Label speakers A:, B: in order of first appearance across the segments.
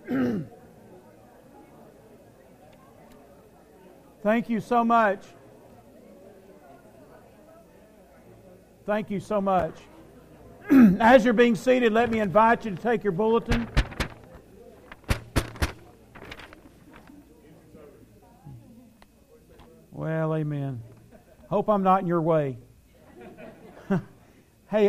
A: Thank you so much. Thank you so much. As you're being seated, let me invite you to take your bulletin. Well, amen. Hope I'm not in your way. Hey,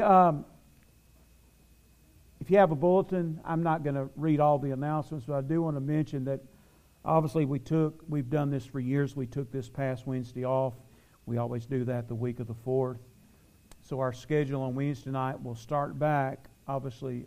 A: if you have a bulletin, I'm not going to read all the announcements, but I do want to mention that obviously we've done this for years. We took this past Wednesday off. We always do that the week of the 4th. So our schedule on Wednesday night will start back, obviously,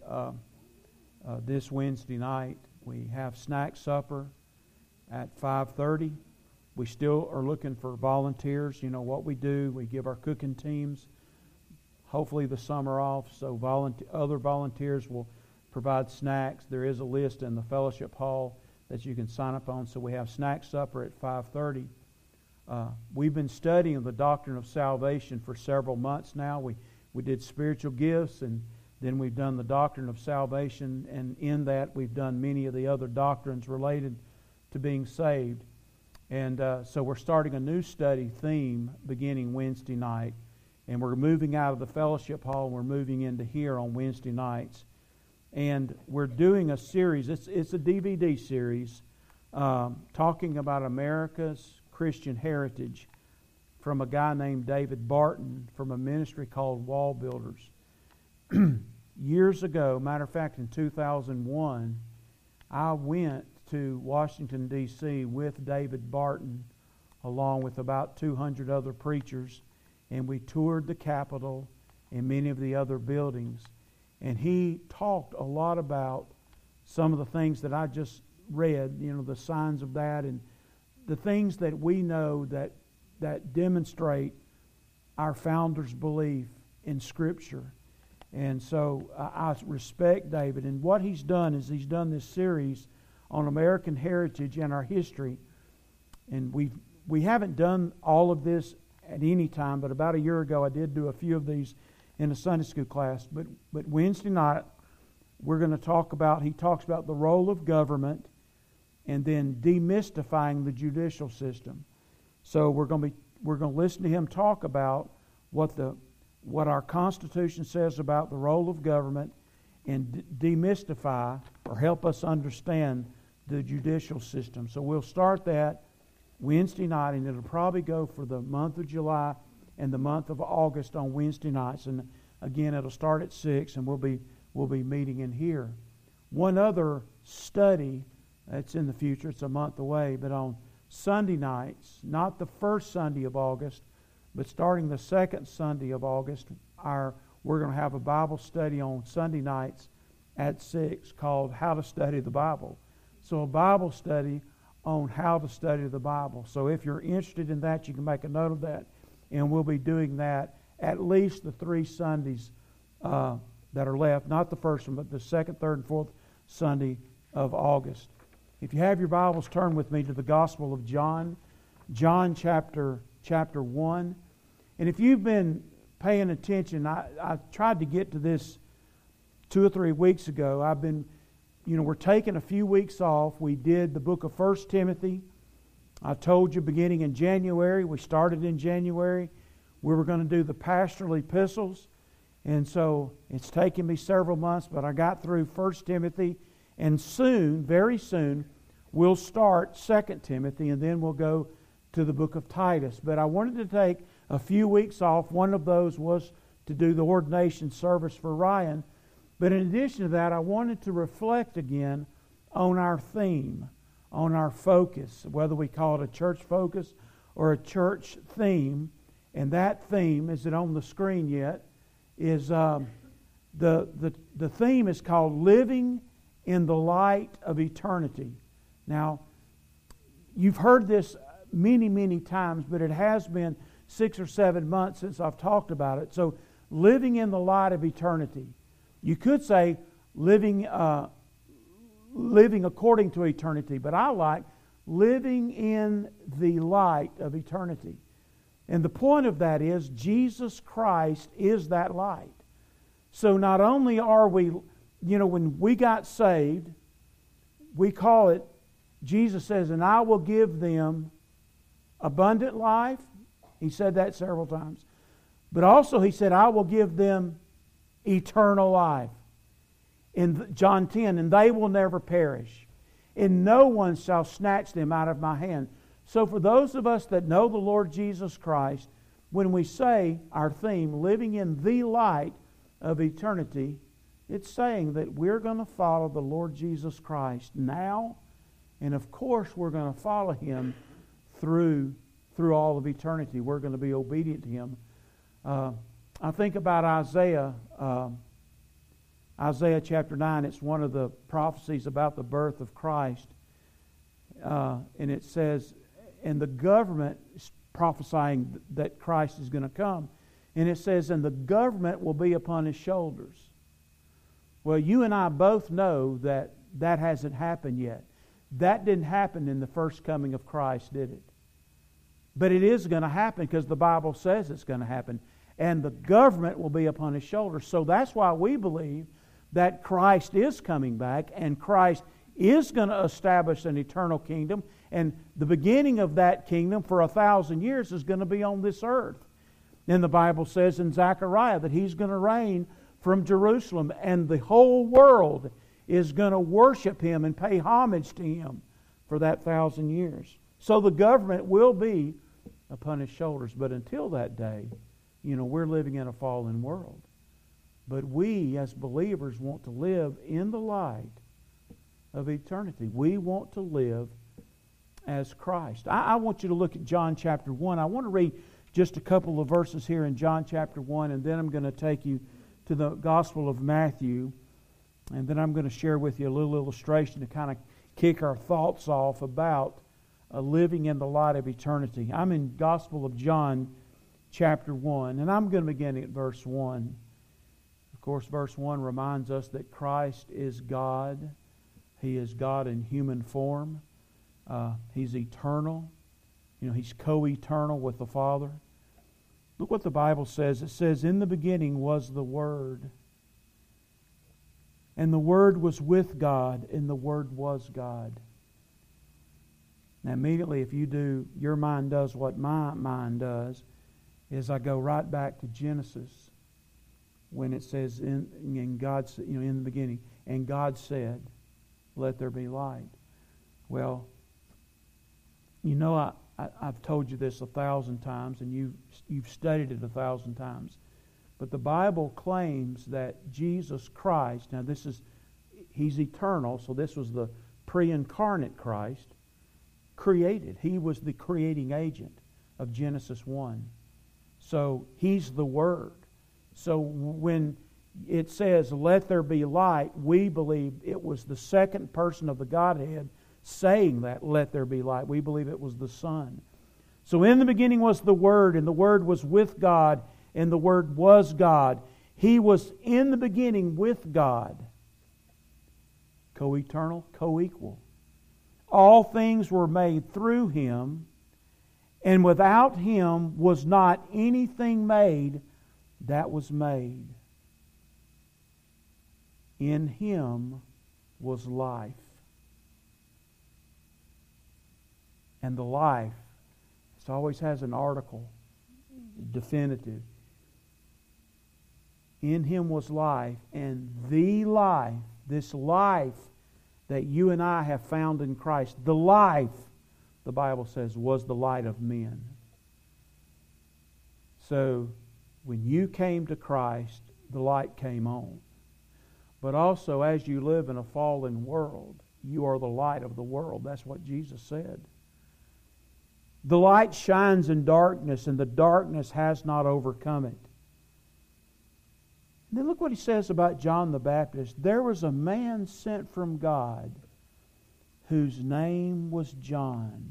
A: this Wednesday night. We have snack supper at 5:30. We still are looking for volunteers. You know what we do. We give our cooking teams, hopefully the summer off, so other volunteers will provide snacks. There is a list in the fellowship hall that you can sign up on. So we have snack supper at 5:30. We've been studying the doctrine of salvation for several months now. We did spiritual gifts, and then we've done the doctrine of salvation, and in that we've done many of the other doctrines related to being saved. And so we're starting a new study theme beginning Wednesday night, and we're moving out of the fellowship hall and we're moving into here on Wednesday nights. And we're doing a series, it's a DVD series, talking about America's Christian heritage from a guy named David Barton from a ministry called Wall Builders. Years ago, matter of fact in 2001, I went to Washington, D.C. with David Barton along with about 200 other preachers, and we toured the Capitol and many of the other buildings. And he talked a lot about some of the things that I just read, you know, the signs of that and the things that we know that demonstrate our founders' belief in Scripture. And so I respect David. And what he's done is he's done this series on American heritage and our history. And we haven't done all of this at any time, but about a year ago I did do a few of these in a Sunday school class. But Wednesday night we're going to talk about, he talks about the role of government and then demystifying the judicial system. So we're going to listen to him talk about what our Constitution says about the role of government and demystify or help us understand the judicial system. So we'll start that Wednesday night, and it'll probably go for the month of July and the month of August on Wednesday nights. And again, it'll start at 6, and we'll be meeting in here. One other study that's in the future, it's a month away, but on Sunday nights, not the first Sunday of August, but starting the second Sunday of August, we're going to have a Bible study on Sunday nights at 6 called How to Study the Bible. So a Bible study on how to study the Bible. So if you're interested in that, you can make a note of that. And we'll be doing that at least the 3 Sundays that are left. Not the first one, but the second, third, and fourth Sunday of August. If you have your Bibles, turn with me to the Gospel of John. John chapter 1. And if you've been paying attention, I tried to get to this 2 or 3 weeks ago. We're taking a few weeks off. We did the book of 1 Timothy. I told you beginning in January, we started in January, we were going to do the pastoral epistles. And so it's taken me several months, but I got through 1 Timothy. And soon, very soon, we'll start 2 Timothy, and then we'll go to the book of Titus. But I wanted to take a few weeks off. One of those was to do the ordination service for Ryan. But in addition to that, I wanted to reflect again on our theme, on our focus, whether we call it a church focus or a church theme. And that theme, is it on the screen yet, is the theme is called Living in the Light of Eternity. Now, you've heard this many, many times, but it has been 6 or 7 months since I've talked about it. So, living in the light of eternity. You could say living according to eternity, but I like living in the light of eternity. And the point of that is Jesus Christ is that light. So not only are we, when we got saved, we call it, Jesus says, and I will give them abundant life. He said that several times. But also He said, I will give them eternal life. In John 10, and they will never perish. And no one shall snatch them out of my hand. So for those of us that know the Lord Jesus Christ, when we say our theme, living in the light of eternity, it's saying that we're going to follow the Lord Jesus Christ now, and of course we're going to follow Him through all of eternity. We're going to be obedient to Him. I think about Isaiah chapter 9. It's one of the prophecies about the birth of Christ. And it says, and the government is prophesying that Christ is going to come. And it says, and the government will be upon His shoulders. Well, you and I both know that that hasn't happened yet. That didn't happen in the first coming of Christ, did it? But it is going to happen because the Bible says it's going to happen. And the government will be upon His shoulders. So that's why we believe that Christ is coming back, and Christ is going to establish an eternal kingdom, and the beginning of that kingdom for 1,000 years is going to be on this earth. And the Bible says in Zechariah that He's going to reign from Jerusalem, and the whole world is going to worship Him and pay homage to Him for that 1,000 years. So the government will be upon His shoulders. But until that day, we're living in a fallen world. But we, as believers, want to live in the light of eternity. We want to live as Christ. I want you to look at John chapter 1. I want to read just a couple of verses here in John chapter 1, and then I'm going to take you to the Gospel of Matthew, and then I'm going to share with you a little illustration to kind of kick our thoughts off about living in the light of eternity. I'm in Gospel of John chapter 1, and I'm going to begin at verse 1. Of course, verse 1 reminds us that Christ is God. He is God in human form. He's eternal. He's co-eternal with the Father. Look what the Bible says. It says, in the beginning was the Word. And the Word was with God, and the Word was God. Now immediately, if your mind does what my mind does, is I go right back to Genesis, when it says in God, in the beginning, and God said, "Let there be light." Well, I've told you this 1,000 times, and you've studied it 1,000 times. But the Bible claims that Jesus Christ, now He's eternal, so this was the pre-incarnate Christ, created. He was the creating agent of Genesis 1. So He's the Word. So when it says, "Let there be light," we believe it was the second person of the Godhead saying that, "Let there be light." We believe it was the Son. So in the beginning was the Word, and the Word was with God, and the Word was God. He was in the beginning with God. Co-eternal, co-equal. All things were made through Him, and without Him was not anything made that was made. In Him was life. And the life, it always has an article, definitive. In Him was life, and the life, this life that you and I have found in Christ, the life, the Bible says, was the light of men. So, when you came to Christ, the light came on. But also, as you live in a fallen world, you are the light of the world. That's what Jesus said. The light shines in darkness, and the darkness has not overcome it. And then look what He says about John the Baptist. There was a man sent from God whose name was John.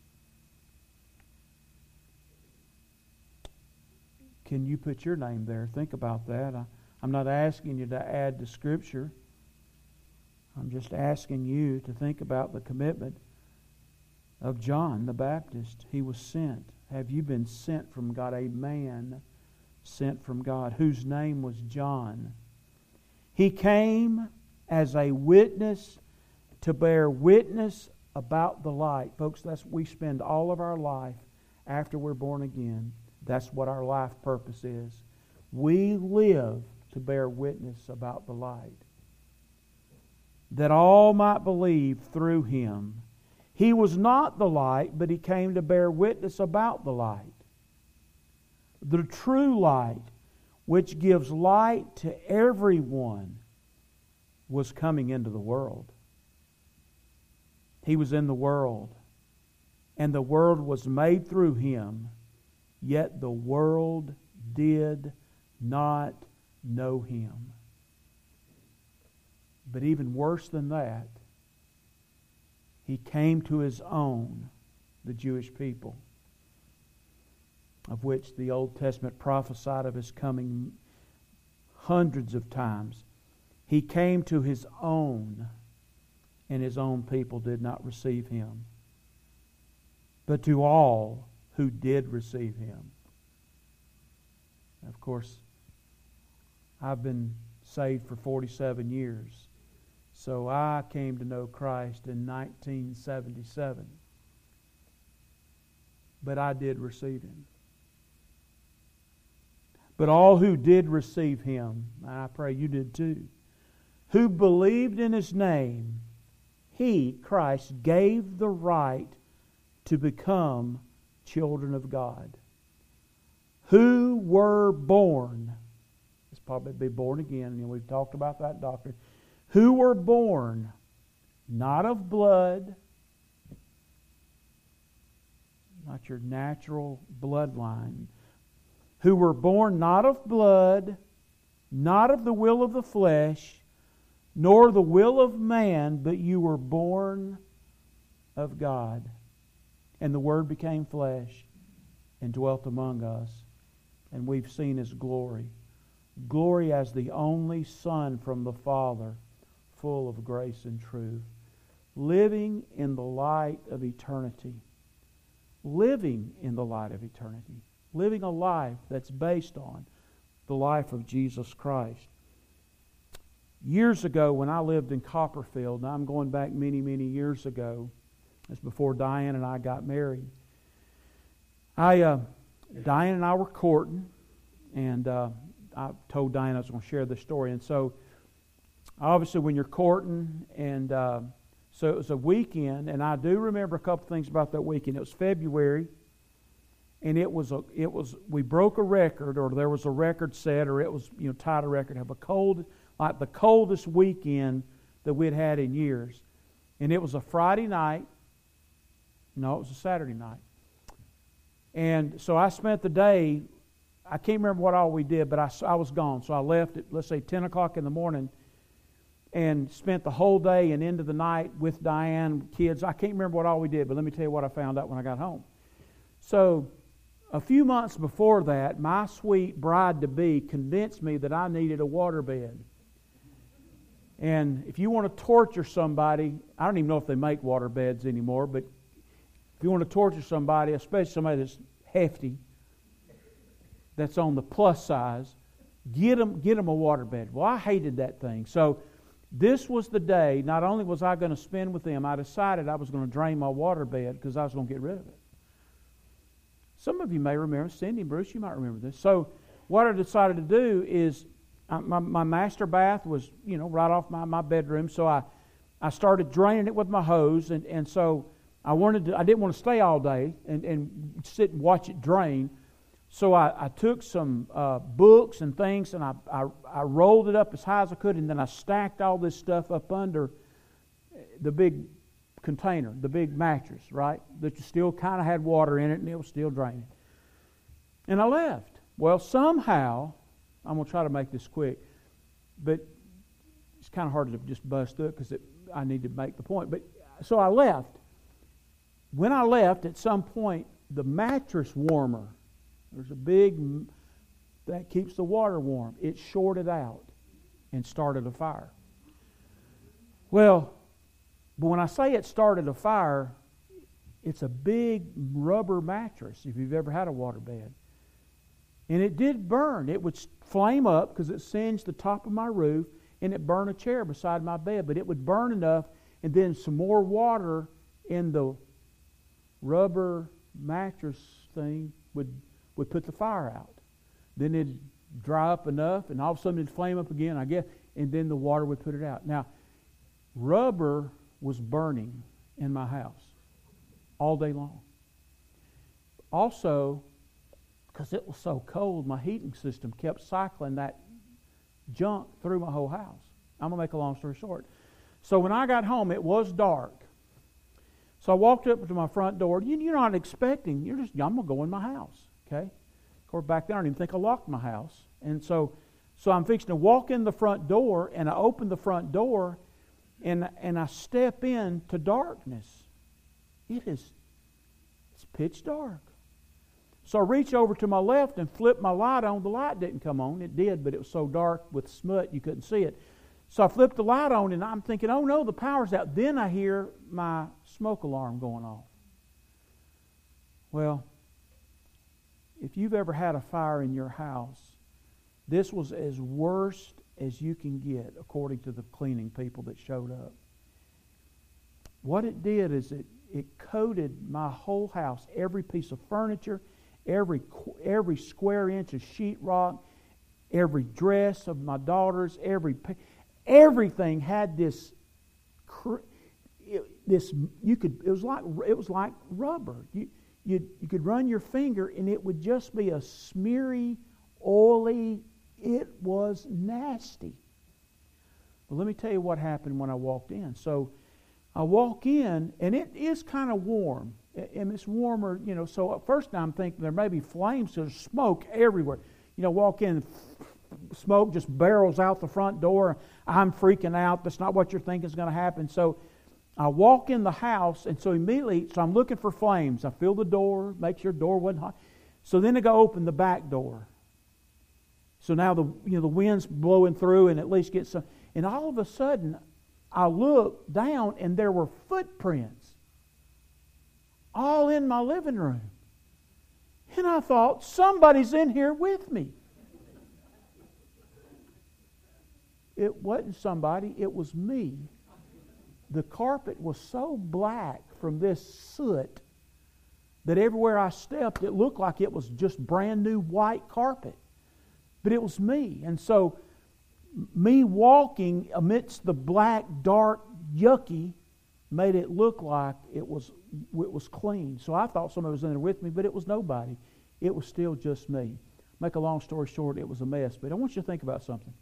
A: Can you put your name there? Think about that. I'm not asking you to add to Scripture. I'm just asking you to think about the commitment of John the Baptist. He was sent. Have you been sent from God? A man sent from God, whose name was John. He came as a witness to bear witness about the light. Folks, we spend all of our life after we're born again. That's what our life purpose is. We live to bear witness about the light, that all might believe through Him. He was not the light, but He came to bear witness about the light. The true light, which gives light to everyone, was coming into the world. He was in the world, and the world was made through Him, yet the world did not know Him. But even worse than that, He came to His own, the Jewish people, of which the Old Testament prophesied of His coming hundreds of times. He came to His own, and His own people did not receive Him. But to all who did receive Him. Of course, I've been saved for 47 years. So I came to know Christ in 1977. But I did receive Him. But all who did receive Him, and I pray you did too, who believed in His name, He, Christ, gave the right to become children of God. Who were born, it's probably be born again, we've talked about that doctrine, who were born not of blood, not your natural bloodline, who were born not of blood, not of the will of the flesh, nor the will of man, but you were born of God. And the Word became flesh and dwelt among us, and we've seen His glory. Glory as the only Son from the Father, full of grace and truth, living in the light of eternity. Living in the light of eternity. Living a life that's based on the life of Jesus Christ. Years ago, when I lived in Copperfield, now I'm going back many, many years ago, it's before Diane and I got married. Diane and I were courting, and I told Diane I was going to share this story. And so, obviously, when you're courting, and so it was a weekend, and I do remember a couple things about that weekend. It was February, and we broke a record, or there was a record set, or it was tied a record. Have the coldest weekend that we'd had in years, and it was a Friday night. No, it was a Saturday night. And so I spent the day, I can't remember what all we did, but I was gone. So I left at, let's say, 10 o'clock in the morning and spent the whole day and into the night with Diane, kids. I can't remember what all we did, but let me tell you what I found out when I got home. So a few months before that, my sweet bride-to-be convinced me that I needed a waterbed. And if you want to torture somebody, I don't even know if they make waterbeds anymore, but if you want to torture somebody, especially somebody that's hefty, that's on the plus size, get them a waterbed. Well, I hated that thing. So this was the day, not only was I going to spend with them, I decided I was going to drain my waterbed because I was going to get rid of it. Some of you may remember, Cindy and Bruce, you might remember this. So what I decided to do is, my master bath was, right off my bedroom, so I started draining it with my hose, and so I didn't want to stay all day and sit and watch it drain. So I took some books and things, and I rolled it up as high as I could, and then I stacked all this stuff up under the big container, the big mattress, right? That still kind of had water in it, and it was still draining. And I left. Well, somehow, I'm going to try to make this quick, but it's kind of hard to just bust through it because I need to make the point. But so I left. When I left, at some point, the mattress warmer, there's a big, that keeps the water warm, it shorted out and started a fire. Well, but when I say it started a fire, it's a big rubber mattress, if you've ever had a waterbed. And it did burn. It would flame up because it singed the top of my roof, and it burned a chair beside my bed. But it would burn enough, and then some more water in the rubber mattress thing would put the fire out. Then it'd dry up enough, and all of a sudden it'd flame up again, I guess, and then the water would put it out. Now, rubber was burning in my house all day long. Also, because it was so cold, my heating system kept cycling that junk through my whole house. I'm going to make a long story short. So when I got home, it was dark. So I walked up to my front door. You're not expecting. I'm going to go in my house. Okay? Of course, back then I didn't even think I locked my house. And so I'm fixing to walk in the front door, and I open the front door, and I step into darkness. It's pitch dark. So I reach over to my left and flip my light on. The light didn't come on. It did, but it was so dark with smut you couldn't see it. So I flipped the light on, and I'm thinking, oh no, the power's out. Then I hear my smoke alarm going off. Well, if you've ever had a fire in your house, this was as worst as you can get, according to the cleaning people that showed up. What it did is it coated my whole house, every piece of furniture, every square inch of sheetrock, every dress of my daughters, everything had this. It was like rubber. You could run your finger and it would just be a smeary, oily. It was nasty. But let me tell you what happened when I walked in. So I walk in, and it is kind of warm. And it's warmer, so at first I'm thinking there may be flames, so there's smoke everywhere. Walk in, smoke just barrels out the front door. I'm freaking out. That's not what you're thinking is going to happen. So I walk in the house, and so immediately, I'm looking for flames. I feel the door, make sure the door wasn't hot. So then I go open the back door. So now the wind's blowing through, and at least get some. And all of a sudden, I look down, and there were footprints all in my living room. And I thought, somebody's in here with me. It wasn't somebody, it was me. The carpet was so black from this soot that everywhere I stepped, it looked like it was just brand new white carpet. But it was me. And so, me walking amidst the black, dark, yucky made it look like it was clean. So I thought somebody was in there with me, but it was nobody. It was still just me. Make a long story short, it was a mess. But I want you to think about something.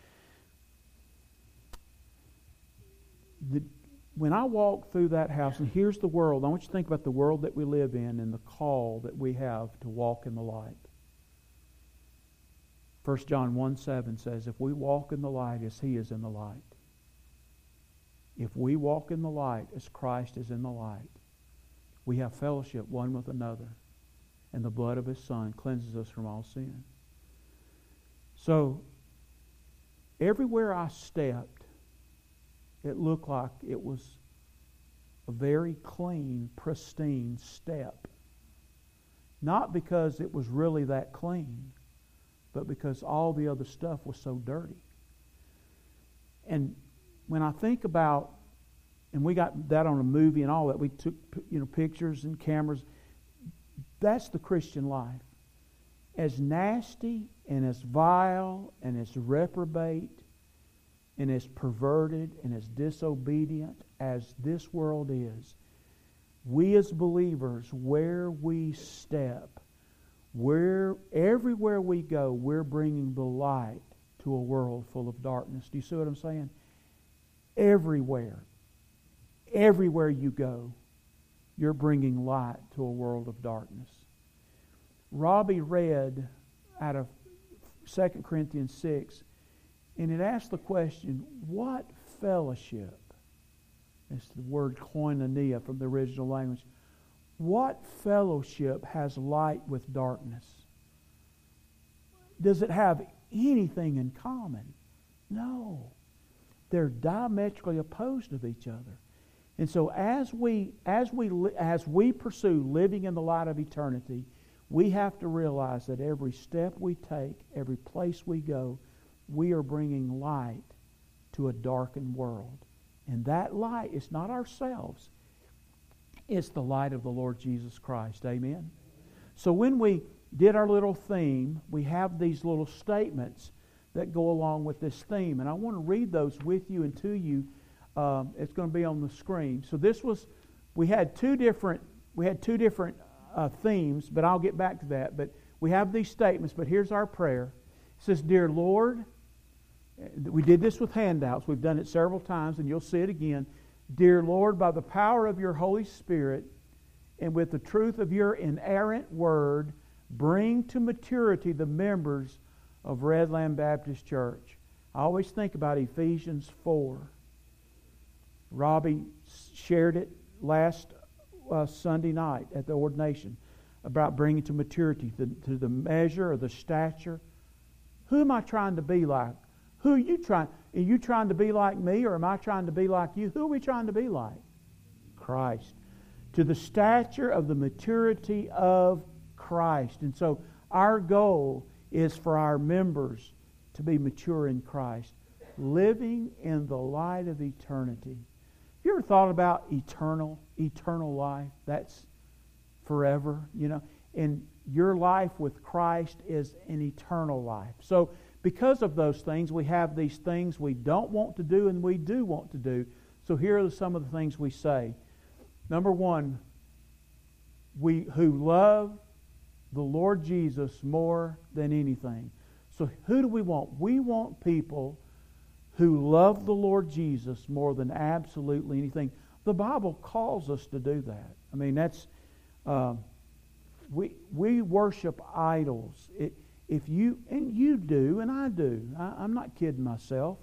A: When I walk through that house, and here's the world, I want you to think about the world that we live in and the call that we have to walk in the light. 1 John 1:7 says, if we walk in the light as He is in the light, if we walk in the light as Christ is in the light, we have fellowship one with another, and the blood of His Son cleanses us from all sin. So, everywhere I stepped, it looked like it was a very clean, pristine step. Not because it was really that clean, but because all the other stuff was so dirty. And when I think about, and we got that on a movie and all that, we took pictures and cameras, that's the Christian life. As nasty and as vile and as reprobate and as perverted and as disobedient as this world is, we as believers, where we step, everywhere we go, we're bringing the light to a world full of darkness. Do you see what I'm saying? Everywhere you go, you're bringing light to a world of darkness. Robbie read out of 2 Corinthians 6, and it asked the question, what fellowship? It's the word koinonia from the original language. What fellowship has light with darkness? Does it have anything in common? No. They're diametrically opposed of each other. And so as we pursue living in the light of eternity, we have to realize that every step we take, every place we go, we are bringing light to a darkened world. And that light is not ourselves. It's the light of the Lord Jesus Christ. Amen? So when we did our little theme, we have these little statements that go along with this theme. And I want to read those with you and to you. It's going to be on the screen. So this was, we had two different themes, but I'll get back to that. But we have these statements, but here's our prayer. It says, Dear Lord, we did this with handouts. We've done it several times, and you'll see it again. Dear Lord, by the power of your Holy Spirit and with the truth of your inerrant word, bring to maturity the members of Redland Baptist Church. I always think about Ephesians 4. Robbie shared it last Sunday night at the ordination about bringing to maturity, to the measure or the stature. Who am I trying to be like? Who are you trying? Are you trying to be like me, or am I trying to be like you? Who are we trying to be like? Christ. To the stature of the maturity of Christ. And so our goal is for our members to be mature in Christ, living in the light of eternity. Have you ever thought about eternal life? That's forever, And your life with Christ is an eternal life. So because of those things, we have these things we don't want to do and we do want to do. So here are some of the things we say. Number one, we who love the Lord Jesus more than anything. So who do we want? We want people who love the Lord Jesus more than absolutely anything. The Bible calls us to do that. I mean, that's we worship idols. If you, and you do, and I do. I'm not kidding myself.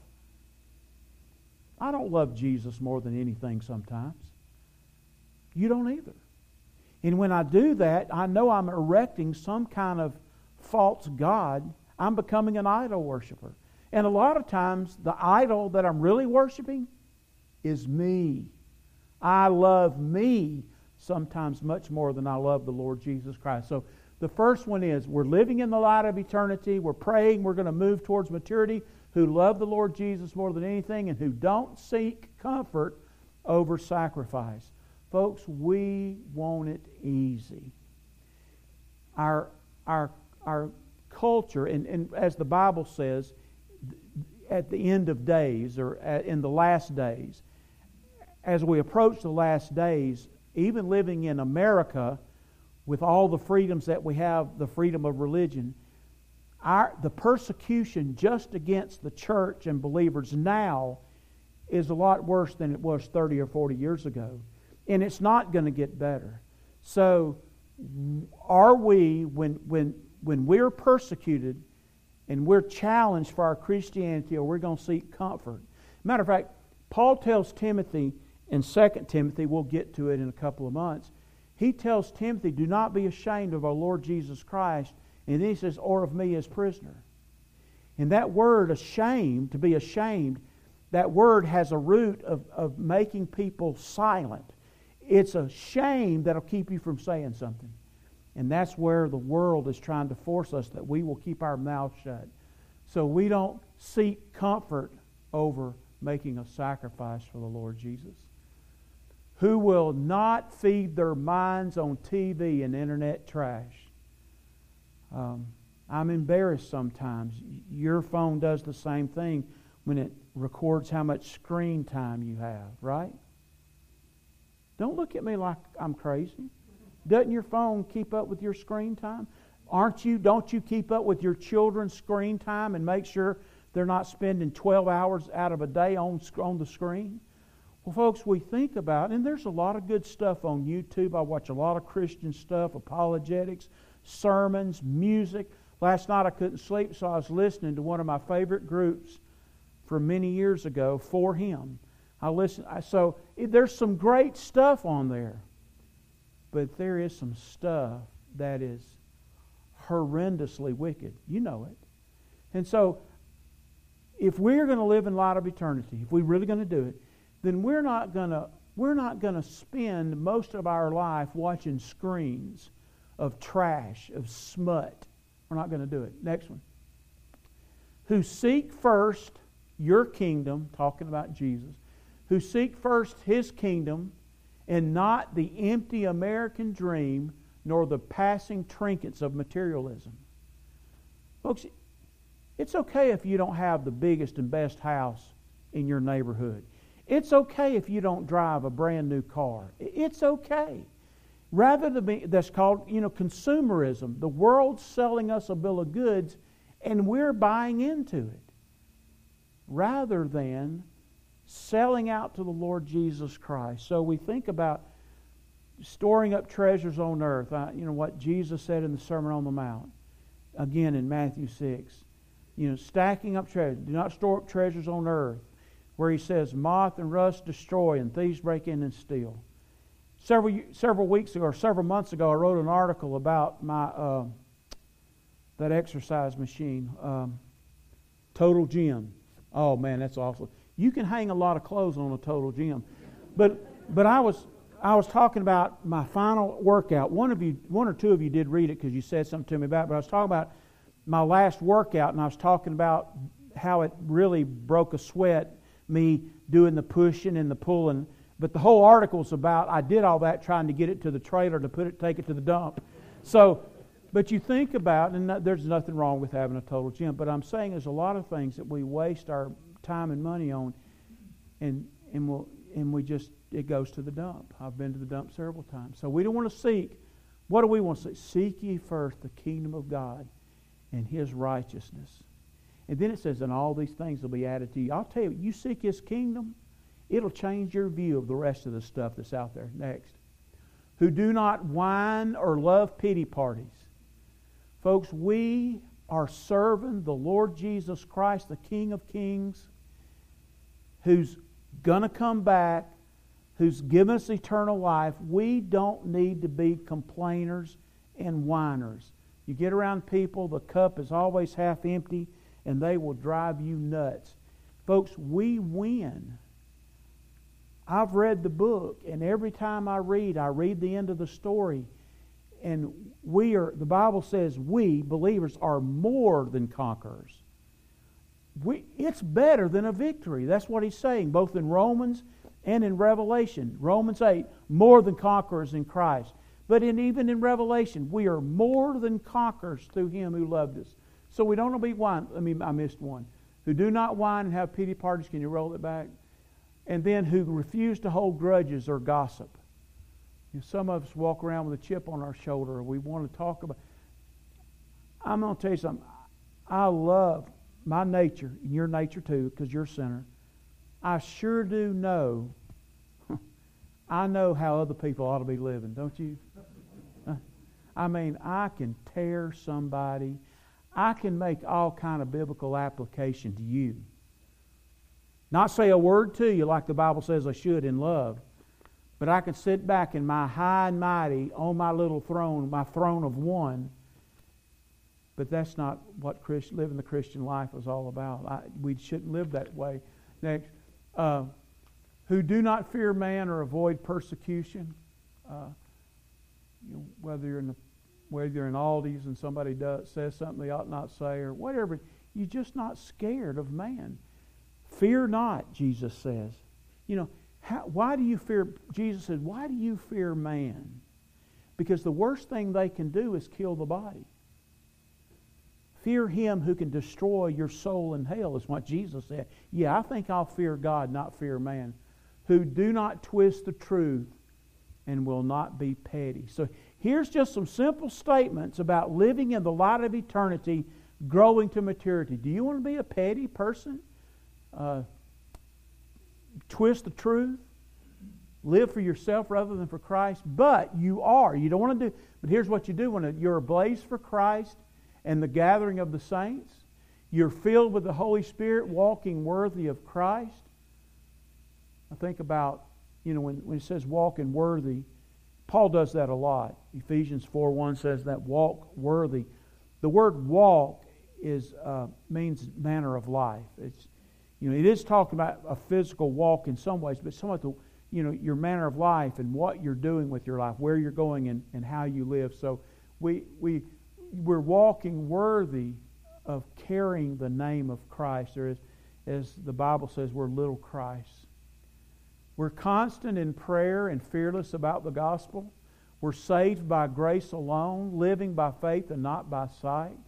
A: I don't love Jesus more than anything sometimes. You don't either. And when I do that, I know I'm erecting some kind of false god. I'm becoming an idol worshiper. And a lot of times, the idol that I'm really worshiping is me. I love me sometimes much more than I love the Lord Jesus Christ. So the first one is, we're living in the light of eternity. We're praying. We're going to move towards maturity. Who love the Lord Jesus more than anything and who don't seek comfort over sacrifice. Folks, we want it easy. Our culture, and as the Bible says, at the end of days, or in the last days, as we approach the last days, even living in America, with all the freedoms that we have, the freedom of religion, the persecution just against the church and believers now is a lot worse than it was 30 or 40 years ago. And it's not going to get better. So, are we, when we're persecuted and we're challenged for our Christianity, or we're going to seek comfort? Matter of fact, Paul tells Timothy in 2 Timothy, we'll get to it in a couple of months, he tells Timothy, do not be ashamed of our Lord Jesus Christ. And then he says, or of me as prisoner. And that word, ashamed, to be ashamed, that word has a root of making people silent. It's a shame that'll keep you from saying something. And that's where the world is trying to force us, that we will keep our mouth shut. So we don't seek comfort over making a sacrifice for the Lord Jesus. Who will not feed their minds on TV and internet trash. I'm embarrassed sometimes. Your phone does the same thing when it records how much screen time you have, right? Don't look at me like I'm crazy. Doesn't your phone keep up with your screen time? Don't you keep up with your children's screen time and make sure they're not spending 12 hours out of a day on the screen? Well, folks, we think about, and there's a lot of good stuff on YouTube. I watch a lot of Christian stuff, apologetics, sermons, music. Last night I couldn't sleep, so I was listening to one of my favorite groups from many years ago, For Him. So there's some great stuff on there. But there is some stuff that is horrendously wicked. You know it. And so, if we're going to live in light of eternity, if we're really going to do it, then we're not going to spend most of our life watching screens of trash, of smut. We're not going to do it. Next one. Who seek first your kingdom, talking about Jesus, who seek first His kingdom and not the empty American dream nor the passing trinkets of materialism. Folks, it's okay if you don't have the biggest and best house in your neighborhood. It's okay if you don't drive a brand new car. It's okay. Rather than be, that's called, consumerism. The world's selling us a bill of goods and we're buying into it. Rather than selling out to the Lord Jesus Christ. So we think about storing up treasures on earth. What Jesus said in the Sermon on the Mount. Again in Matthew 6. Stacking up treasures. Do not store up treasures on earth, where He says, moth and rust destroy, and thieves break in and steal. Several weeks ago, or several months ago, I wrote an article about my that exercise machine, Total Gym. Oh man, that's awesome! You can hang a lot of clothes on a Total Gym, but I was talking about my final workout. One or two of you did read it because you said something to me about it. But I was talking about my last workout, and I was talking about how it really broke a sweat, me doing the pushing and the pulling. But the whole article's about I did all that trying to get it to the trailer to take it to the dump. So, but you think about, and there's nothing wrong with having a Total Gym, but I'm saying there's a lot of things that we waste our time and money on, and we just, it goes to the dump. I've been to the dump several times. So we don't want to seek. What do we want to seek? Seek ye first the kingdom of God and His righteousness. And then it says, and all these things will be added to you. I'll tell you, you seek His kingdom, it'll change your view of the rest of the stuff that's out there. Next. Who do not whine or love pity parties. Folks, we are serving the Lord Jesus Christ, the King of Kings, who's going to come back, who's given us eternal life. We don't need to be complainers and whiners. You get around people, the cup is always half empty, and they will drive you nuts. Folks, we win. I've read the book, and every time I read the end of the story. And the Bible says we, believers, are more than conquerors. It's better than a victory. That's what he's saying, both in Romans and in Revelation. Romans 8, more than conquerors in Christ. But even in Revelation, we are more than conquerors through Him who loved us. So we don't be whine. I missed one. Who do not whine and have pity parties. Can you roll it back? And then who refuse to hold grudges or gossip. Some of us walk around with a chip on our shoulder. We want to talk about. I'm going to tell you something. I love my nature, and your nature too, because you're a sinner. I sure do know. I know how other people ought to be living, don't you? I can tear somebody. I can make all kind of biblical application to you. Not say a word to you like the Bible says I should in love. But I can sit back in my high and mighty on my little throne, my throne of one. But that's not what living the Christian life is all about. We shouldn't live that way. Next, who do not fear man or avoid persecution. Whether you're in Aldi's and somebody says something they ought not say or whatever, you're just not scared of man. Fear not, Jesus says. Why do you fear? Jesus said, why do you fear man? Because the worst thing they can do is kill the body. Fear him who can destroy your soul in hell, is what Jesus said. Yeah, I think I'll fear God, not fear man. Who do not twist the truth and will not be petty. So here's just some simple statements about living in the light of eternity, growing to maturity. Do you want to be a petty person? Twist the truth? Live for yourself rather than for Christ? But you are. You don't want to do. But here's what you do when you're ablaze for Christ and the gathering of the saints. You're filled with the Holy Spirit, walking worthy of Christ. I think about, when it says walking worthy, Paul does that a lot. Ephesians 4:1 says that walk worthy. The word walk means manner of life. It's it is talking about a physical walk in some ways, but some of the your manner of life and what you're doing with your life, where you're going and how you live. So we're walking worthy of carrying the name of Christ. There is, as the Bible says, we're little Christ. We're constant in prayer and fearless about the gospel. We're saved by grace alone, living by faith and not by sight.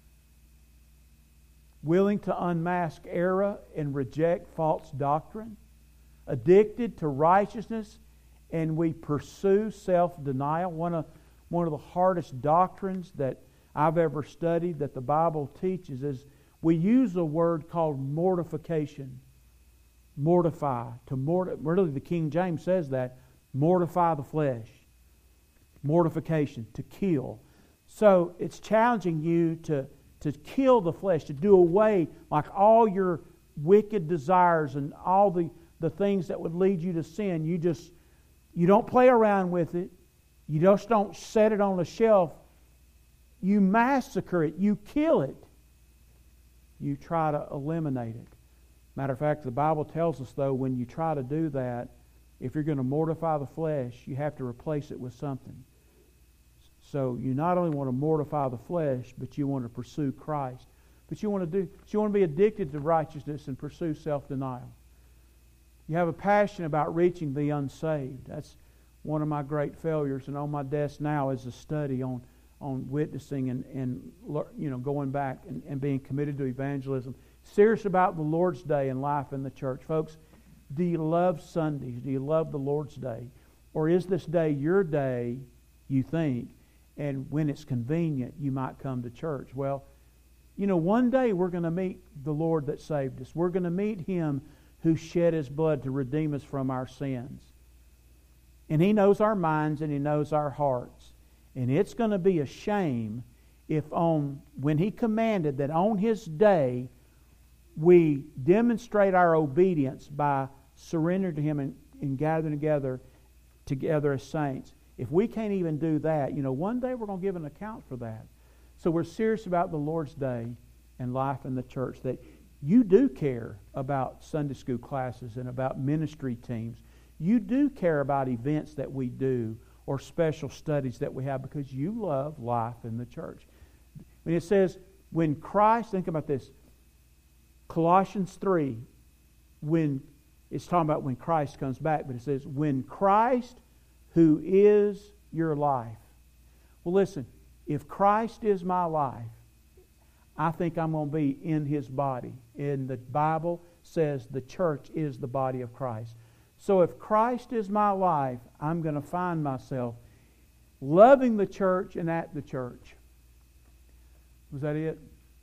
A: Willing to unmask error and reject false doctrine. Addicted to righteousness, and we pursue self-denial. One of the hardest doctrines that I've ever studied that the Bible teaches is we use a word called mortification. Mortify. Really, the King James says that. Mortify the flesh. Mortification. To kill. So it's challenging you to kill the flesh, to do away like all your wicked desires and all the things that would lead you to sin. You don't play around with it. You just don't set it on a shelf. You massacre it. You kill it. You try to eliminate it. Matter of fact, the Bible tells us, though, when you try to do that, if you're going to mortify the flesh, you have to replace it with something. So you not only want to mortify the flesh, but you want to pursue Christ. But you want to be addicted to righteousness and pursue self-denial. You have a passion about reaching the unsaved. That's one of my great failures. And on my desk now is a study on witnessing and going back and being committed to evangelism. Serious about the Lord's Day and life in the church. Folks, do you love Sundays? Do you love the Lord's Day? Or is this day your day, you think, and when it's convenient, you might come to church? Well, one day we're going to meet the Lord that saved us. We're going to meet Him who shed His blood to redeem us from our sins. And He knows our minds and He knows our hearts. And it's going to be a shame if when He commanded that on His day we demonstrate our obedience by surrendering to Him and gathering together as saints. If we can't even do that, one day we're going to give an account for that. So we're serious about the Lord's Day and life in the church, that you do care about Sunday school classes and about ministry teams. You do care about events that we do or special studies that we have because you love life in the church. When it says, when Christ, think about this, Colossians 3, when it's talking about when Christ comes back, but it says, when Christ, who is your life. Well, listen, if Christ is my life, I think I'm going to be in His body. And the Bible says the church is the body of Christ. So if Christ is my life, I'm going to find myself loving the church and at the church. Was that it?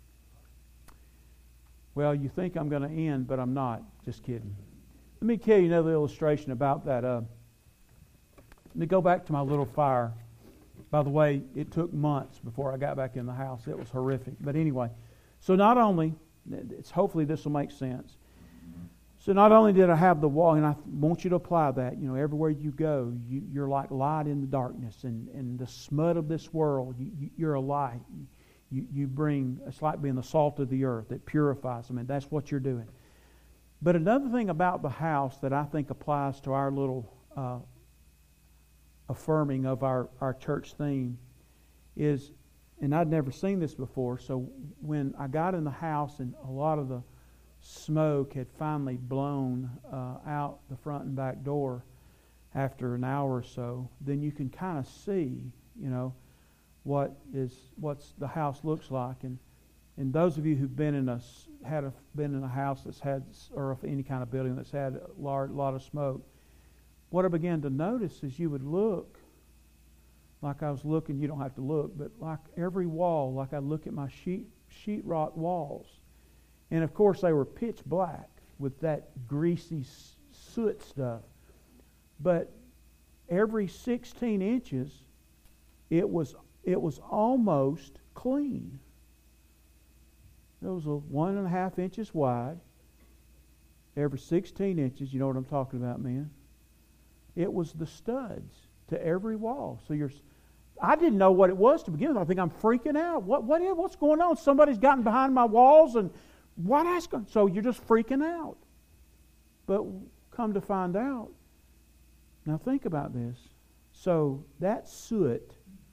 A: Well, you think I'm going to end, but I'm not. Just kidding. Let me tell you another illustration about that. Let me go back to my little fire. By the way, it took months before I got back in the house. It was horrific. But anyway, so not only, hopefully this will make sense. So not only did I have the wall, and I want you to apply that, everywhere you go, you're like light in the darkness, and the smut of this world, you're a light. You bring, it's like being the salt of the earth that purifies them, and that's what you're doing. But another thing about the house that I think applies to our little affirming of our church theme is, and I'd never seen this before, so when I got in the house and a lot of the smoke had finally blown out the front and back door after an hour or so, then you can kind of see, what's the house looks like. And those of you who've been in a house that's had, or any kind of building that's had a lot of smoke, what I began to notice is you would look like I was looking. You don't have to look, but like every wall, like I look at my sheetrock walls, and of course they were pitch black with that greasy soot stuff. But every 16 inches, it was almost clean. It was 1.5 inches wide. Every 16 inches, you know what I'm talking about, man. It was the studs to every wall. So I didn't know what it was to begin with. I think I'm freaking out. What's going on? Somebody's gotten behind my walls, and so you're just freaking out. But come to find out, now think about this. So that soot,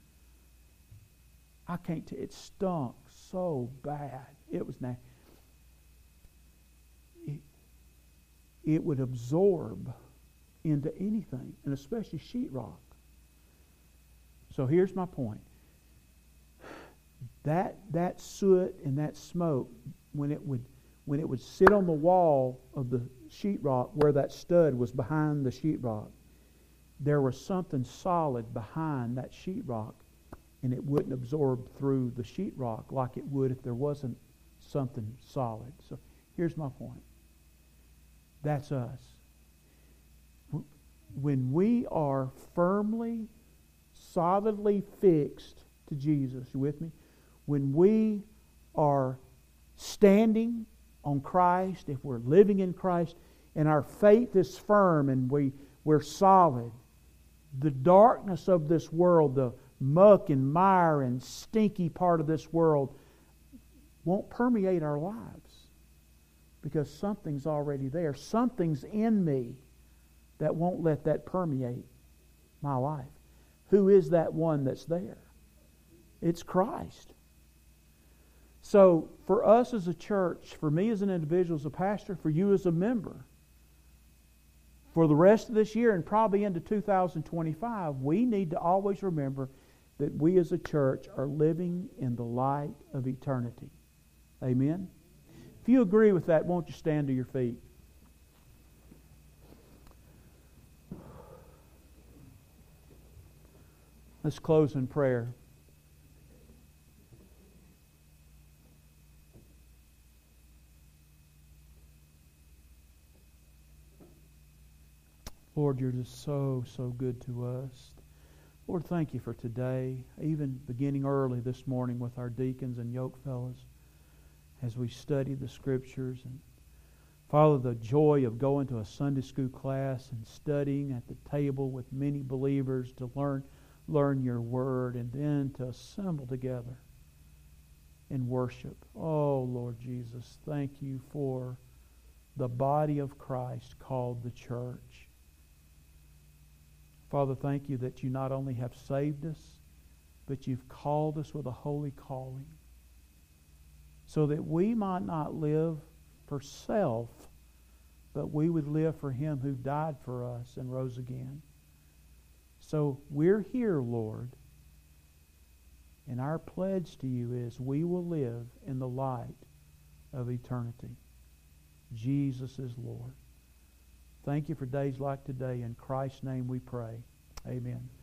A: it stunk so bad. It was nasty. It would absorb into anything, and especially sheetrock. So here's my point. That soot and that smoke, when it would sit on the wall of the sheetrock where that stud was behind the sheetrock, there was something solid behind that sheetrock, and it wouldn't absorb through the sheetrock like it would if there wasn't something solid. So here's my point. That's us. When we are firmly, solidly fixed to Jesus, you with me? When we are standing on Christ, if we're living in Christ, and our faith is firm and we're solid, the darkness of this world, the muck and mire and stinky part of this world won't permeate our lives, because something's already there. Something's in me that won't let that permeate my life. Who is that one that's there? It's Christ. So for us as a church, for me as an individual, as a pastor, for you as a member, for the rest of this year and probably into 2025, we need to always remember that we as a church are living in the light of eternity. Amen? If you agree with that, won't you stand to your feet? Let's close in prayer. Lord, You're just so good to us. Lord, thank You for today, even beginning early this morning with our deacons and yoke fellows as we study the Scriptures. And Father, the joy of going to a Sunday school class and studying at the table with many believers to learn Your Word, and then to assemble together in worship. Oh, Lord Jesus, thank You for the body of Christ called the church. Father, thank You that You not only have saved us, but You've called us with a holy calling, so that we might not live for self, but we would live for Him who died for us and rose again. So we're here, Lord, and our pledge to You is we will live in the light of eternity. Jesus is Lord. Thank You for days like today. In Christ's name we pray. Amen.